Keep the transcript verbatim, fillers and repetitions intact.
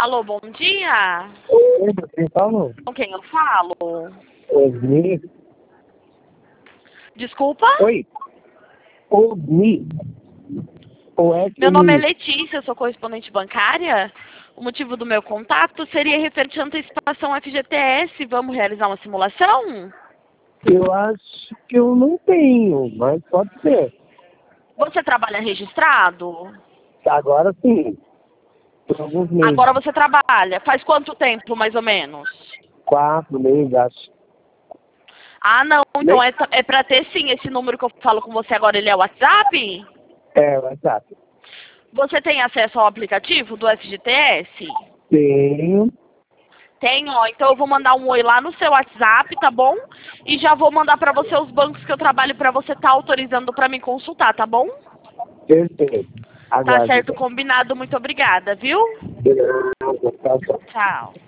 Alô, bom dia. Oi, quem falou? Com quem eu falo? Osni. Desculpa? Oi. Osni. Osni. Meu nome é Letícia, eu sou correspondente bancária. O motivo do meu contato seria referente à antecipação F G T S. Vamos realizar uma simulação? Eu acho que eu não tenho, mas pode ser. Você trabalha registrado? Agora sim. Por alguns meses. Agora você trabalha. Faz quanto tempo, mais ou menos? Quatro meses, acho. Ah, não. Então Nem- é, é pra ter sim esse número que eu falo com você agora. Ele é o WhatsApp? É, WhatsApp. Você tem acesso ao aplicativo do F G T S? Tenho. Tem, ó. Então eu vou mandar um oi lá no seu WhatsApp, tá bom? E já vou mandar pra você os bancos que eu trabalho pra você estar autorizando pra me consultar, tá bom? Perfeito. Tá Aguarde. certo, combinado. Muito obrigada, viu? Beleza, tchau, tchau. Tchau.